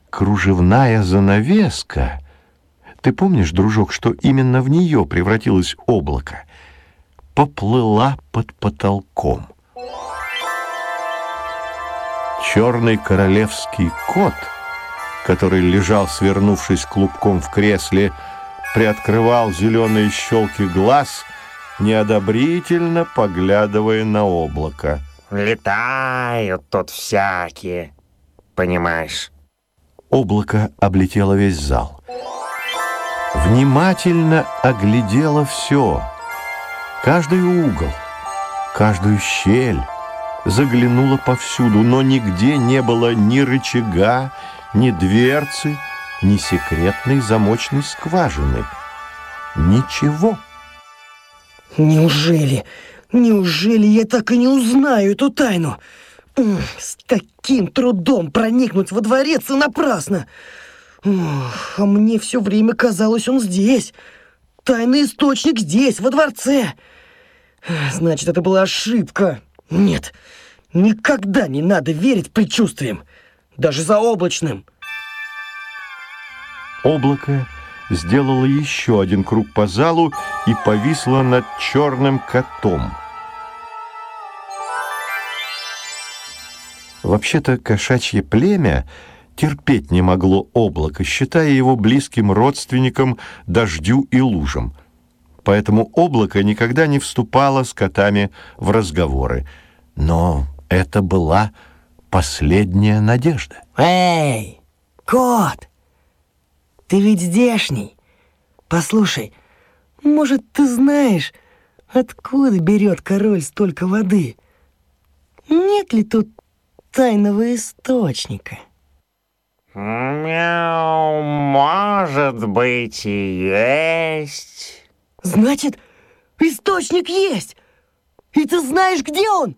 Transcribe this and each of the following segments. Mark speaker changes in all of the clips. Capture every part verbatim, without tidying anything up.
Speaker 1: кружевная занавеска, ты помнишь, дружок, что именно в нее превратилось облако, поплыла под потолком. Черный королевский кот, который лежал, свернувшись клубком в кресле, приоткрывал зеленые щелки глаз, неодобрительно поглядывая на облако.
Speaker 2: Летают тут всякие, понимаешь?
Speaker 1: Облако облетело весь зал. Внимательно оглядело все, каждый угол, каждую щель, заглянуло повсюду, но нигде не было ни рычага, ни дверцы, ни секретной замочной скважины. Ничего.
Speaker 3: Неужели, неужели я так и не узнаю эту тайну? С таким трудом проникнуть во дворец и напрасно. А мне все время казалось, он здесь. Тайный источник здесь, во дворце. Значит, это была ошибка. Нет, никогда не надо верить предчувствиям, даже заоблачным.
Speaker 1: Облако сделало еще один круг по залу и повисло над черным котом. Вообще-то кошачье племя терпеть не могло облако, считая его близким родственником дождю и лужам. Поэтому облако никогда не вступало с котами в разговоры. Но это была последняя надежда.
Speaker 3: Эй, кот, ты ведь здешний. Послушай, может, ты знаешь, откуда берет король столько воды? Нет ли тут тайного источника?
Speaker 2: Мяу, может быть и есть.
Speaker 3: Значит, источник есть. И ты знаешь, где он?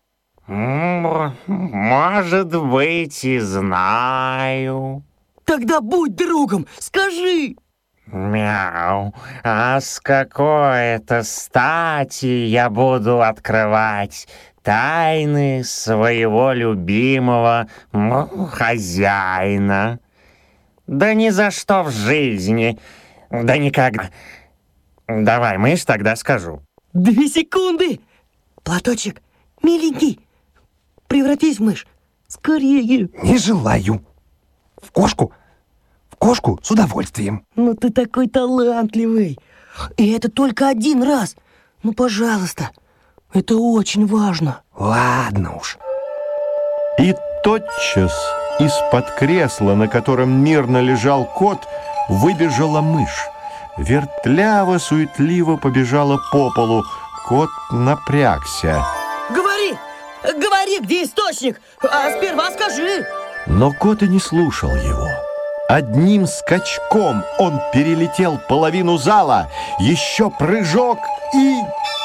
Speaker 2: Может быть и знаю.
Speaker 3: Тогда будь другом, скажи.
Speaker 2: Мяу, а с какой-то стати я буду открывать тайны своего любимого ну, хозяина? Да ни за что в жизни, да никогда. Давай, мышь, тогда скажу.
Speaker 3: Две секунды. Платочек, миленький, превратись в мышь. Скорее.
Speaker 4: Не желаю. В кошку. В кошку с удовольствием.
Speaker 3: Ну ты такой талантливый. И это только один раз. Ну, пожалуйста. Это очень важно.
Speaker 4: Ладно уж.
Speaker 1: И тотчас из-под кресла, на котором мирно лежал кот, выбежала мышь. Вертляво-суетливо побежала по полу. Кот напрягся.
Speaker 3: Говори! Говори, где источник! А сперва скажи!
Speaker 1: Но кот и не слушал его. Одним скачком он перелетел половину зала. Еще прыжок и...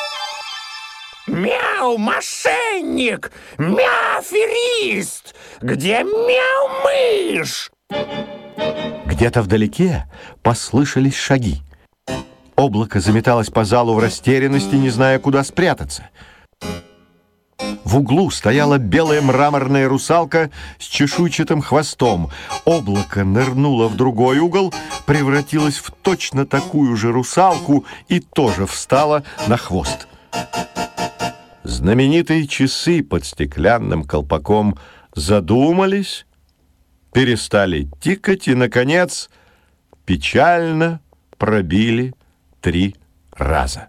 Speaker 2: Мяу, мошенник! Мяу, аферист! Где мяу, мышь?
Speaker 1: Где-то вдалеке послышались шаги. Облако заметалось по залу в растерянности, не зная, куда спрятаться. В углу стояла белая мраморная русалка с чешуйчатым хвостом. Облако нырнуло в другой угол, превратилось в точно такую же русалку и тоже встало на хвост. Знаменитые часы под стеклянным колпаком задумались, перестали тикать и, наконец, печально пробили три раза.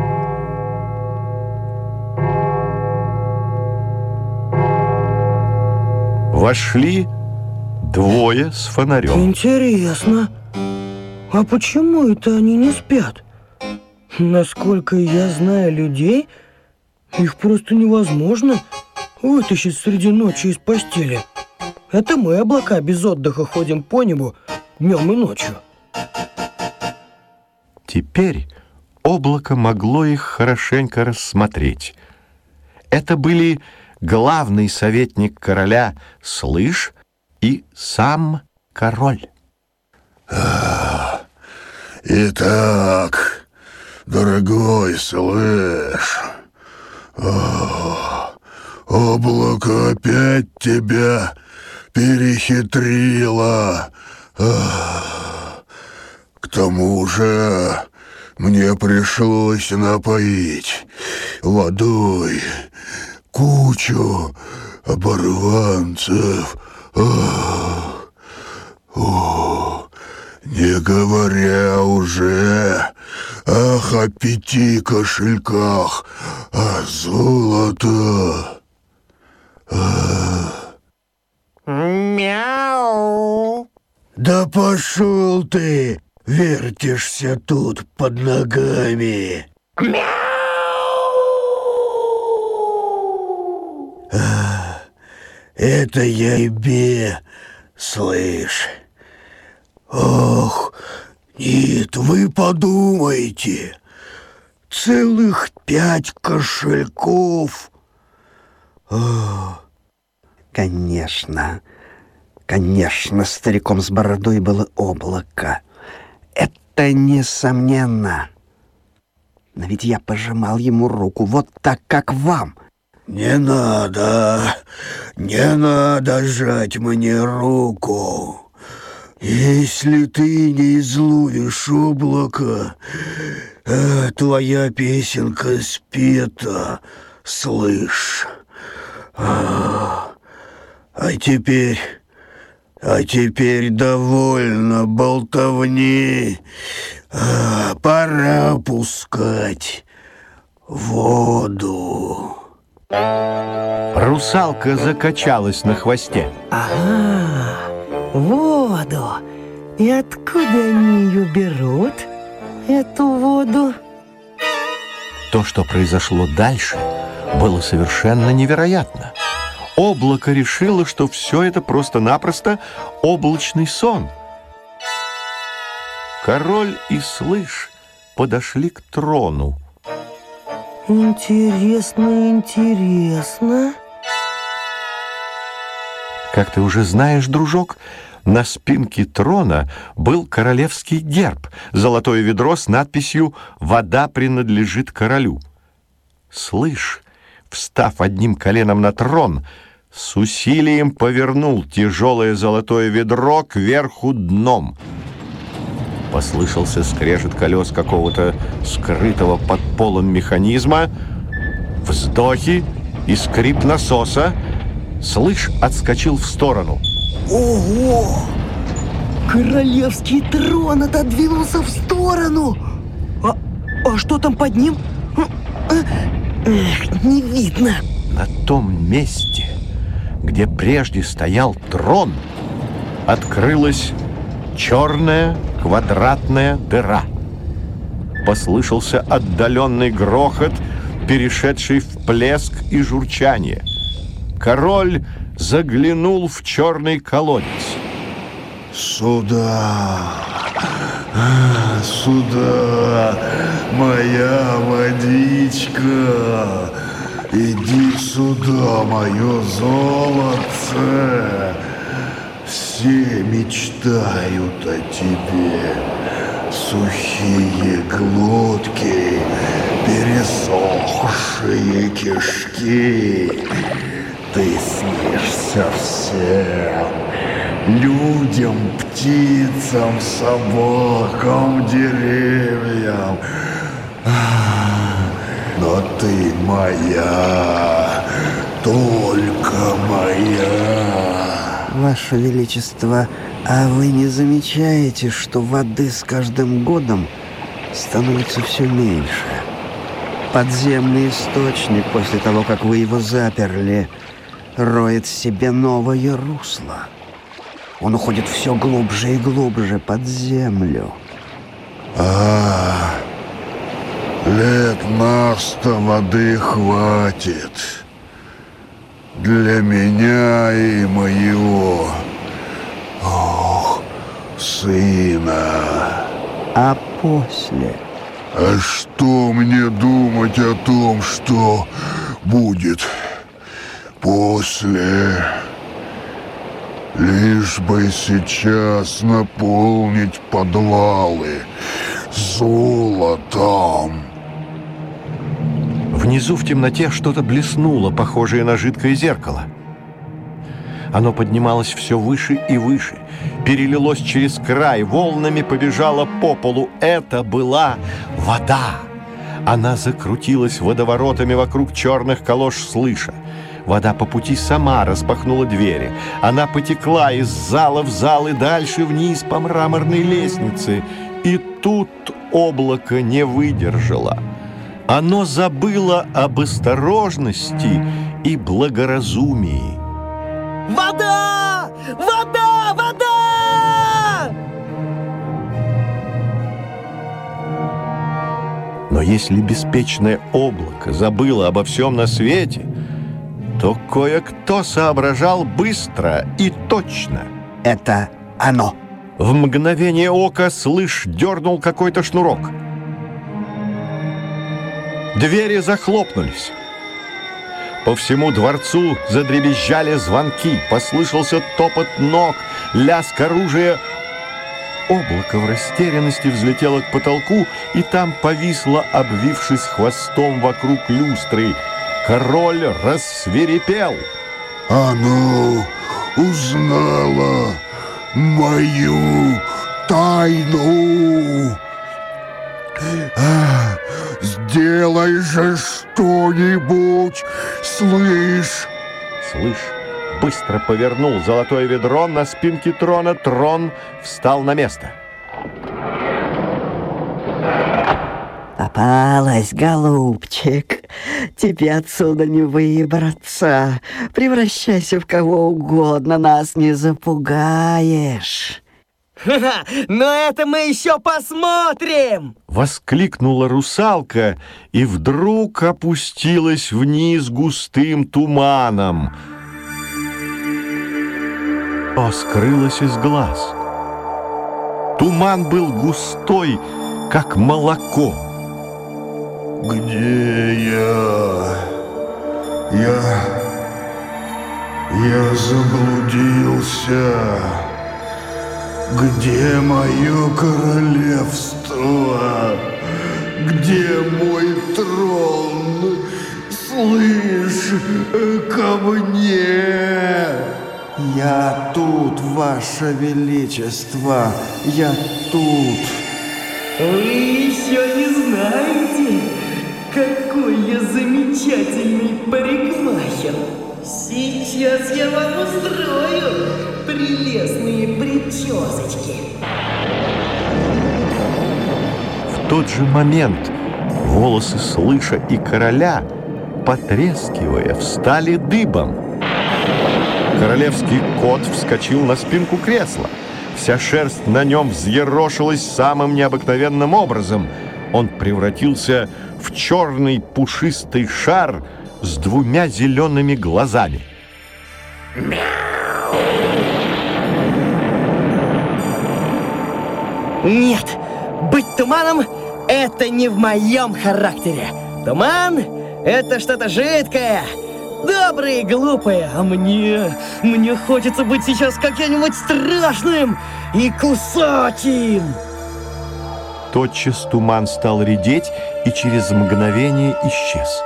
Speaker 1: Вошли двое с фонарем.
Speaker 3: Интересно, а почему это они не спят? Насколько я знаю людей, их просто невозможно вытащить среди ночи из постели. Это мы, облака, без отдыха ходим по небу днем и ночью.
Speaker 1: Теперь облако могло их хорошенько рассмотреть. Это были главный советник короля Слыш и сам король.
Speaker 5: Итак, дорогой Слыш, облако опять тебя перехитрила. Ах. К тому же мне пришлось напоить водой кучу оборванцев. Ах. О, не говоря уже ах, о пяти кошельках, о золото. Ах.
Speaker 2: Мяу.
Speaker 5: Да пошел ты, вертишься тут под ногами.
Speaker 2: Мяу.
Speaker 5: А, это я тебе, слышь. Ох, нет, вы подумайте, целых пять кошельков.
Speaker 4: О, конечно, конечно, стариком с бородой было облако. Это несомненно. Но ведь я пожимал ему руку вот так, как вам.
Speaker 5: Не надо, не надо жать мне руку. Если ты не изловишь облако, э, твоя песенка спета, слышь. А, а теперь, а теперь довольно болтовни. А, пора пускать воду.
Speaker 1: Русалка закачалась на хвосте.
Speaker 3: Ага, воду. И откуда они ее берут, эту воду?
Speaker 1: То, что произошло дальше, было совершенно невероятно. Облако решило, что все это просто-напросто облачный сон. Король и слышь подошли к трону.
Speaker 3: Интересно, интересно.
Speaker 1: Как ты уже знаешь, дружок, на спинке трона был королевский герб, золотое ведро с надписью «Вода принадлежит королю». Слышь, встав одним коленом на трон, с усилием повернул тяжелое золотое ведро кверху дном. Послышался скрежет колес какого-то скрытого под полом механизма, вздохи и скрип насоса. Слышь отскочил в сторону.
Speaker 3: Ого! Королевский трон отодвинулся в сторону. А, а что там под ним? Эх, не видно.
Speaker 1: На том месте, где прежде стоял трон, открылась черная квадратная дыра. Послышался отдаленный грохот, перешедший в плеск и журчание. Король заглянул в черный колодец.
Speaker 5: Сюда, сюда, моя водичка. Иди сюда, мое золотце. Все мечтают о тебе. Сухие глотки, пересохшие кишки. Ты снишься всем. Людям, птицам, собакам, деревьям. Но ты моя, только моя.
Speaker 4: Ваше Величество, а вы не замечаете, что воды с каждым годом становится все меньше? Подземный источник, после того, как вы его заперли, роет себе новое русло. Он уходит все глубже и глубже под землю.
Speaker 5: А, лет на сто воды хватит для меня и моего, ох, сына.
Speaker 4: А после?
Speaker 5: А что мне думать о том, что будет после? Лишь бы сейчас наполнить подвалы золотом.
Speaker 1: Внизу в темноте что-то блеснуло, похожее на жидкое зеркало. Оно поднималось все выше и выше, перелилось через край, волнами побежало по полу. Это была вода. Она закрутилась водоворотами вокруг черных калош Слыша. Вода по пути сама распахнула двери. Она потекла из зала в зал и дальше вниз по мраморной лестнице. И тут облако не выдержало. Оно забыло об осторожности и благоразумии.
Speaker 3: Вода! Вода! Вода!
Speaker 1: Но если беспечное облако забыло обо всем на свете, то кое-кто соображал быстро и точно.
Speaker 4: Это оно.
Speaker 1: В мгновение ока Слыш дернул какой-то шнурок. Двери захлопнулись. По всему дворцу задребезжали звонки, послышался топот ног, лязг оружия. Облако в растерянности взлетело к потолку, и там повисло, обвившись хвостом вокруг люстры. Король рассвирепел.
Speaker 5: Оно узнало мою тайну. А, сделай же что-нибудь, Слыш.
Speaker 1: Слыш быстро повернул золотое ведро на спинке трона. Трон встал на место.
Speaker 4: Попалась, голубчик. Тебе отсюда не выбраться. Превращайся в кого угодно, нас не запугаешь.
Speaker 3: Ха-ха! Но это мы еще посмотрим!
Speaker 1: Воскликнула русалка и вдруг опустилась вниз густым туманом. О, скрылась из глаз. Туман был густой, как молоко.
Speaker 5: Где я? Я... Я заблудился. Где мое королевство? Где мой трон? Слышь, ко мне!
Speaker 4: Я тут, Ваше Величество, я тут.
Speaker 3: Вы еще не знаете, какой я замечательный парикмахер. Сейчас я вам устрою прелестные причесочки.
Speaker 1: В тот же момент волосы Слыша и короля, потрескивая, встали дыбом. Королевский кот вскочил на спинку кресла. Вся шерсть на нем взъерошилась самым необыкновенным образом. Он превратился в черный пушистый шар с двумя зелеными глазами.
Speaker 3: Нет, быть туманом — это не в моем характере. Туман — это что-то жидкое, доброе и глупое. А мне, мне хочется быть сейчас каким-нибудь страшным и кусать им.
Speaker 1: Тотчас туман стал редеть и через мгновение исчез.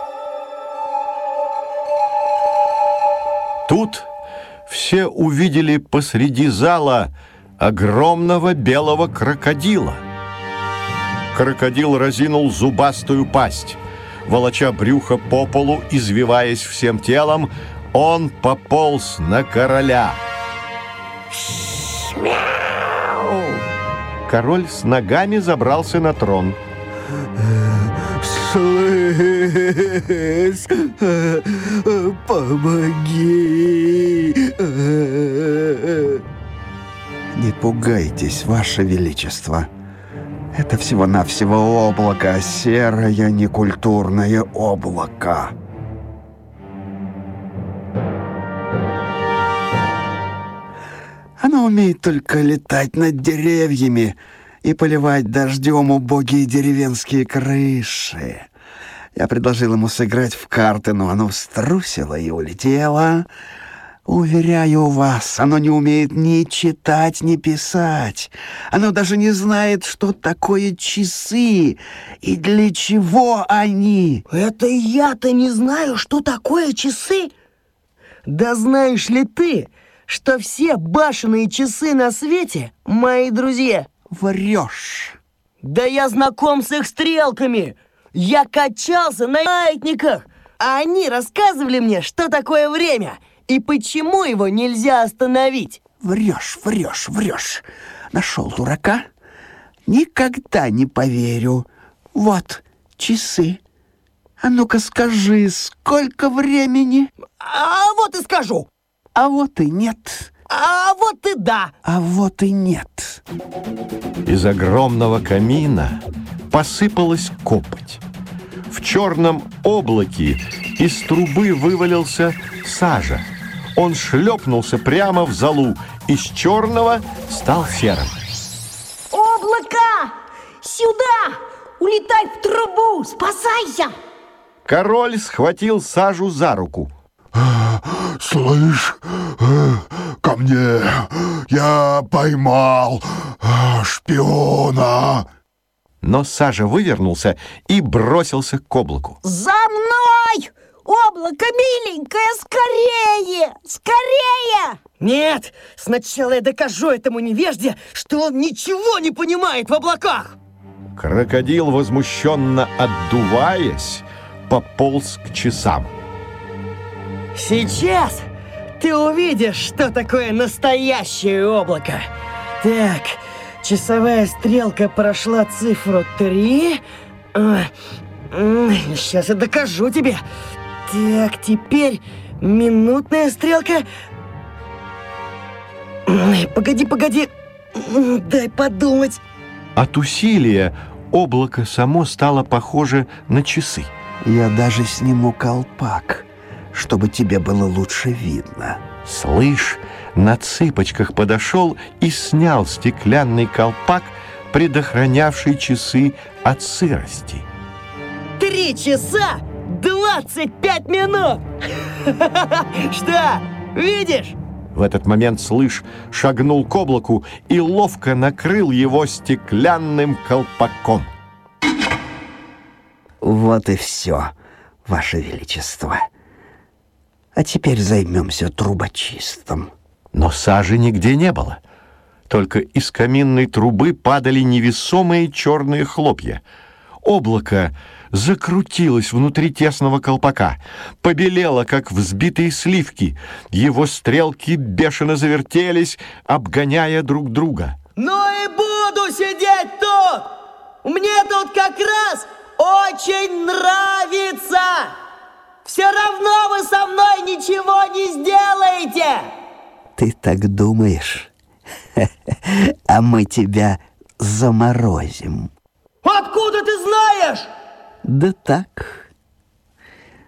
Speaker 1: Тут все увидели посреди зала огромного белого крокодила. Крокодил разинул зубастую пасть. Волоча брюхо по полу, извиваясь всем телом, он пополз на короля. Король с ногами забрался на трон.
Speaker 4: Слышь, помоги. Не пугайтесь, Ваше Величество. Это всего-навсего облако, серое некультурное облако. Оно умеет только летать над деревьями и поливать дождем убогие деревенские крыши. Я предложил ему сыграть в карты, но оно струсило и улетело. Уверяю вас, оно не умеет ни читать, ни писать. Оно даже не знает, что такое часы и для чего они.
Speaker 3: Это я-то не знаю, что такое часы? Да знаешь ли ты, что все башенные часы на свете мои друзья?
Speaker 4: Врешь.
Speaker 3: Да я знаком с их стрелками. Я качался на маятниках, а они рассказывали мне, что такое время и почему его нельзя остановить.
Speaker 4: Врешь, врешь, врешь. Нашел дурака? Никогда не поверю. Вот часы. А ну-ка скажи, сколько времени?
Speaker 3: А вот и скажу.
Speaker 4: А вот и нет.
Speaker 3: А вот и да.
Speaker 4: А вот и нет.
Speaker 1: Из огромного камина посыпалась копоть. В черном облаке из трубы вывалился Сажа. Он шлепнулся прямо в золу, из черного стал серым.
Speaker 6: Облако! Сюда! Улетай в трубу! Спасайся!
Speaker 1: Король схватил Сажу за руку.
Speaker 5: Слышь, ко мне, я поймал шпиона.
Speaker 1: Но Сажа вывернулся и бросился к облаку.
Speaker 6: За мной! Облако миленькое, скорее! Скорее!
Speaker 3: Нет, сначала я докажу этому невежде, что он ничего не понимает в облаках.
Speaker 1: Крокодил, возмущенно отдуваясь, пополз к часам.
Speaker 3: Сейчас ты увидишь, что такое настоящее облако. Так, часовая стрелка прошла цифру три. Сейчас я докажу тебе. Так, теперь минутная стрелка. Погоди, погоди. Дай подумать.
Speaker 1: От усилия облако само стало похоже на часы.
Speaker 4: Я даже сниму колпак, чтобы тебе было лучше видно.
Speaker 1: Слышь, на цыпочках подошел и снял стеклянный колпак, предохранявший часы от сырости.
Speaker 3: Три часа двадцать пять минут. Что, видишь?
Speaker 1: В этот момент Слышь шагнул к облаку и ловко накрыл его стеклянным колпаком.
Speaker 4: Вот и все, Ваше Величество. А теперь займемся трубочистом.
Speaker 1: Но Сажи нигде не было. Только из каминной трубы падали невесомые черные хлопья. Облако закрутилось внутри тесного колпака, побелело, как взбитые сливки. Его стрелки бешено завертелись, обгоняя друг друга.
Speaker 3: Ну и буду сидеть тут! Мне тут как раз очень нравится! Все равно вы со мной ничего не сделаете!
Speaker 4: Ты так думаешь? А мы тебя заморозим.
Speaker 3: Откуда ты знаешь?
Speaker 4: Да так,